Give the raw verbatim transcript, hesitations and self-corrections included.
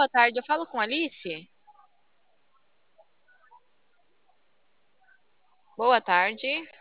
boa tarde. Eu falo com a Alice? Boa tarde.